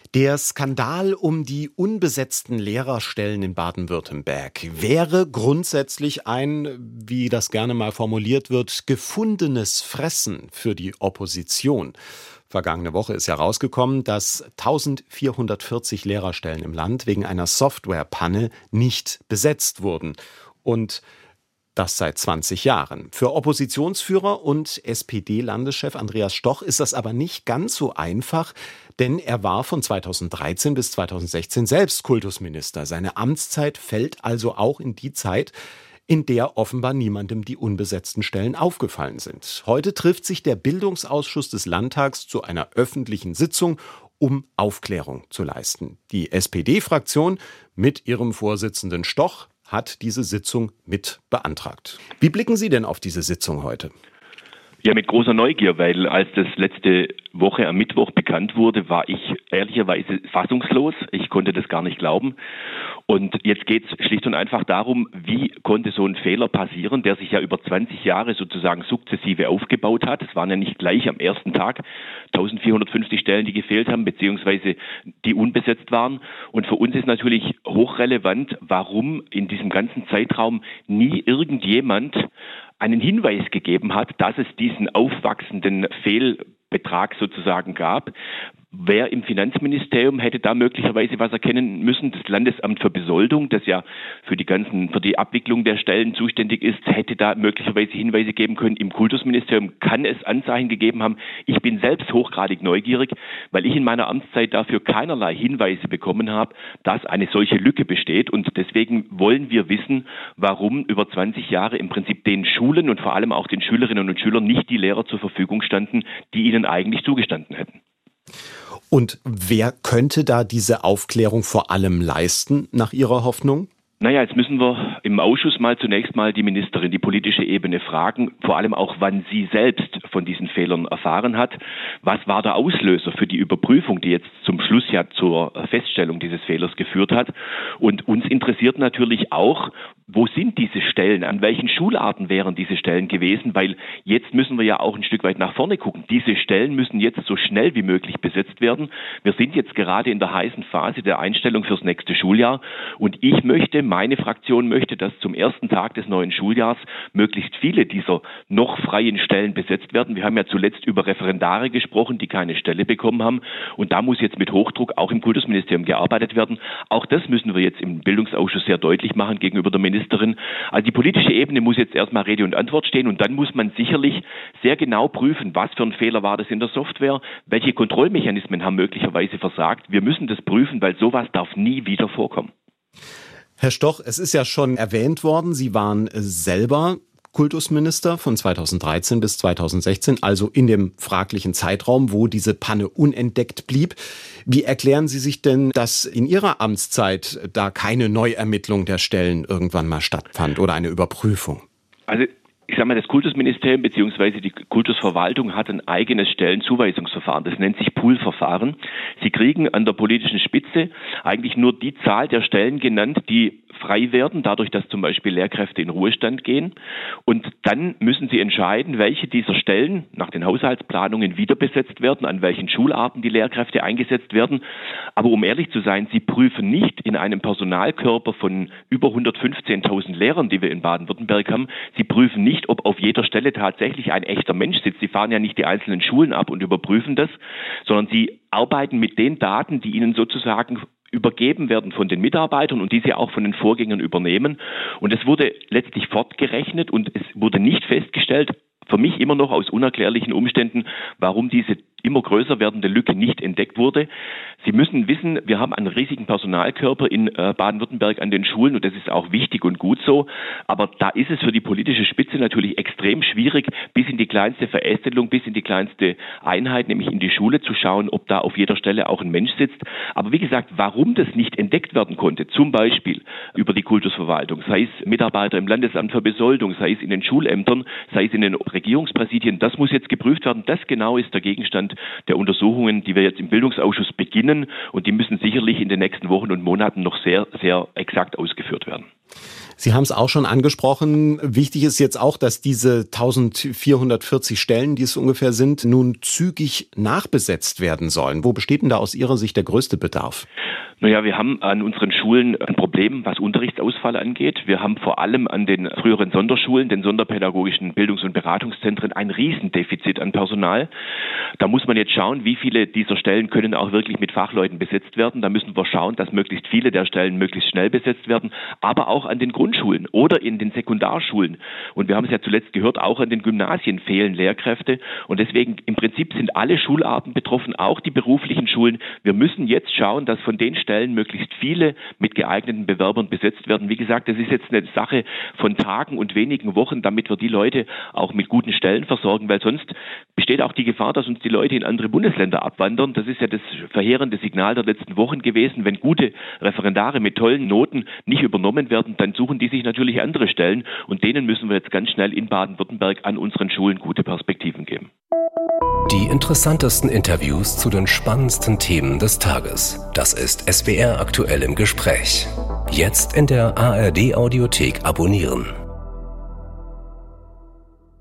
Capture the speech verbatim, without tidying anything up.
Der Skandal um die unbesetzten Lehrerstellen in Baden-Württemberg wäre grundsätzlich ein, wie das gerne mal formuliert wird, gefundenes Fressen für die Opposition. Vergangene Woche ist ja rausgekommen, dass eintausendvierhundertvierzig Lehrerstellen im Land wegen einer Softwarepanne nicht besetzt wurden. Und das seit zwanzig Jahren. Für Oppositionsführer und S P D-Landeschef Andreas Stoch ist das aber nicht ganz so einfach, denn er war von zweitausenddreizehn bis zweitausendsechzehn selbst Kultusminister. Seine Amtszeit fällt also auch in die Zeit, in der offenbar niemandem die unbesetzten Stellen aufgefallen sind. Heute trifft sich der Bildungsausschuss des Landtags zu einer öffentlichen Sitzung, um Aufklärung zu leisten. Die S P D-Fraktion mit ihrem Vorsitzenden Stoch hat diese Sitzung mit beantragt. Wie blicken Sie denn auf diese Sitzung heute? Ja, mit großer Neugier, weil als das letzte Woche am Mittwoch bekannt wurde, war ich ehrlicherweise fassungslos. Ich konnte das gar nicht glauben. Und jetzt geht es schlicht und einfach darum, wie konnte so ein Fehler passieren, der sich ja über zwanzig Jahre sozusagen sukzessive aufgebaut hat. Es waren ja nicht gleich am ersten Tag eintausendvierhundertfünfzig Stellen, die gefehlt haben, beziehungsweise die unbesetzt waren. Und für uns ist natürlich hochrelevant, warum in diesem ganzen Zeitraum nie irgendjemand einen Hinweis gegeben hat, dass es diesen aufwachsenden Fehlbetrag sozusagen gab. Wer im Finanzministerium hätte da möglicherweise was erkennen müssen? Das Landesamt für Besoldung, das ja für die ganzen, für die Abwicklung der Stellen zuständig ist, hätte da möglicherweise Hinweise geben können. Im Kultusministerium kann es Anzeichen gegeben haben. Ich bin selbst hochgradig neugierig, weil ich in meiner Amtszeit dafür keinerlei Hinweise bekommen habe, dass eine solche Lücke besteht. Und deswegen wollen wir wissen, warum über zwanzig Jahre im Prinzip den Schulen und vor allem auch den Schülerinnen und Schülern nicht die Lehrer zur Verfügung standen, die ihnen eigentlich zugestanden hätten. Und wer könnte da diese Aufklärung vor allem leisten, nach Ihrer Hoffnung? Naja, jetzt müssen wir im Ausschuss mal zunächst mal die Ministerin, die politische Ebene fragen, vor allem auch, wann sie selbst von diesen Fehlern erfahren hat. Was war der Auslöser für die Überprüfung, die jetzt zum Schluss ja zur Feststellung dieses Fehlers geführt hat? Und uns interessiert natürlich auch, wo sind diese Stellen? An welchen Schularten wären diese Stellen gewesen? Weil jetzt müssen wir ja auch ein Stück weit nach vorne gucken. Diese Stellen müssen jetzt so schnell wie möglich besetzt werden. Wir sind jetzt gerade in der heißen Phase der Einstellung fürs nächste Schuljahr. Und ich möchte, meine Fraktion möchte, dass zum ersten Tag des neuen Schuljahrs möglichst viele dieser noch freien Stellen besetzt werden. Wir haben ja zuletzt über Referendare gesprochen, die keine Stelle bekommen haben. Und da muss jetzt mit Hochdruck auch im Kultusministerium gearbeitet werden. Auch das müssen wir jetzt im Bildungsausschuss sehr deutlich machen gegenüber der Ministerin. Also die politische Ebene muss jetzt erstmal Rede und Antwort stehen und dann muss man sicherlich sehr genau prüfen, was für ein Fehler war das in der Software, welche Kontrollmechanismen haben möglicherweise versagt. Wir müssen das prüfen, weil sowas darf nie wieder vorkommen. Herr Stoch, es ist ja schon erwähnt worden, Sie waren selber Kultusminister von zweitausenddreizehn bis zweitausendsechzehn, also in dem fraglichen Zeitraum, wo diese Panne unentdeckt blieb. Wie erklären Sie sich denn, dass in Ihrer Amtszeit da keine Neuermittlung der Stellen irgendwann mal stattfand oder eine Überprüfung? Also ich sage mal, das Kultusministerium bzw. die Kultusverwaltung hat ein eigenes Stellenzuweisungsverfahren. Das nennt sich Poolverfahren. Sie kriegen an der politischen Spitze eigentlich nur die Zahl der Stellen genannt, die frei werden, dadurch, dass zum Beispiel Lehrkräfte in Ruhestand gehen. Und dann müssen sie entscheiden, welche dieser Stellen nach den Haushaltsplanungen wieder besetzt werden, an welchen Schularten die Lehrkräfte eingesetzt werden. Aber um ehrlich zu sein, sie prüfen nicht in einem Personalkörper von über hundertfünfzehntausend Lehrern, die wir in Baden-Württemberg haben, sie prüfen nicht, ob auf jeder Stelle tatsächlich ein echter Mensch sitzt. Sie fahren ja nicht die einzelnen Schulen ab und überprüfen das, sondern sie arbeiten mit den Daten, die ihnen sozusagen übergeben werden von den Mitarbeitern und diese auch von den Vorgängern übernehmen. Und es wurde letztlich fortgerechnet und es wurde nicht festgestellt, für mich immer noch aus unerklärlichen Umständen, warum diese immer größer werdende Lücke nicht entdeckt wurde. Sie müssen wissen, wir haben einen riesigen Personalkörper in äh, Baden-Württemberg an den Schulen und das ist auch wichtig und gut so. Aber da ist es für die politische Spitze natürlich extrem schwierig, bis in die kleinste Verästelung, bis in die kleinste Einheit, nämlich in die Schule zu schauen, ob da auf jeder Stelle auch ein Mensch sitzt. Aber wie gesagt, warum das nicht entdeckt werden konnte, zum Beispiel über die Kultusverwaltung, sei es Mitarbeiter im Landesamt für Besoldung, sei es in den Schulämtern, sei es in den Regierungspräsidien, das muss jetzt geprüft werden. Das genau ist der Gegenstand der Untersuchungen, die wir jetzt im Bildungsausschuss beginnen und die müssen sicherlich in den nächsten Wochen und Monaten noch sehr, sehr exakt ausgeführt werden. Sie haben es auch schon angesprochen. Wichtig ist jetzt auch, dass diese eintausendvierhundertvierzig Stellen, die es ungefähr sind, nun zügig nachbesetzt werden sollen. Wo besteht denn da aus Ihrer Sicht der größte Bedarf? Naja, wir haben an unseren Schulen ein Problem, was Unterrichtsausfall angeht. Wir haben vor allem an den früheren Sonderschulen, den sonderpädagogischen Bildungs- und Beratungszentren, ein Riesendefizit an Personal. Da muss man jetzt schauen, wie viele dieser Stellen können auch wirklich mit Fachleuten besetzt werden. Da müssen wir schauen, dass möglichst viele der Stellen möglichst schnell besetzt werden, aber auch an den Grundschulen oder in den Sekundarschulen. Und wir haben es ja zuletzt gehört, auch an den Gymnasien fehlen Lehrkräfte. Und deswegen im Prinzip sind alle Schularten betroffen, auch die beruflichen Schulen. Wir müssen jetzt schauen, dass von den Stellen möglichst viele mit geeigneten Bewerbern besetzt werden. Wie gesagt, das ist jetzt eine Sache von Tagen und wenigen Wochen, damit wir die Leute auch mit guten Stellen versorgen, weil sonst besteht auch die Gefahr, dass uns die Leute in andere Bundesländer abwandern. Das ist ja das verheerende Signal der letzten Wochen gewesen. Wenn gute Referendare mit tollen Noten nicht übernommen werden, dann suchen die sich natürlich andere Stellen und denen müssen wir jetzt ganz schnell in Baden-Württemberg an unseren Schulen gute Perspektiven geben. Die interessantesten Interviews zu den spannendsten Themen des Tages. Das ist S W R aktuell im Gespräch. Jetzt in der A R D Audiothek abonnieren.